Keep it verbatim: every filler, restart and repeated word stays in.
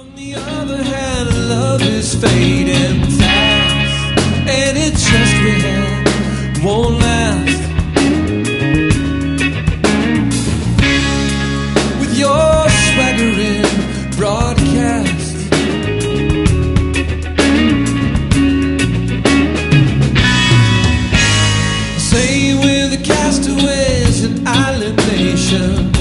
On the other hand, love is fading fast, and it just we had won't last. With your swaggering broadcast, say we're the castaways in island nation.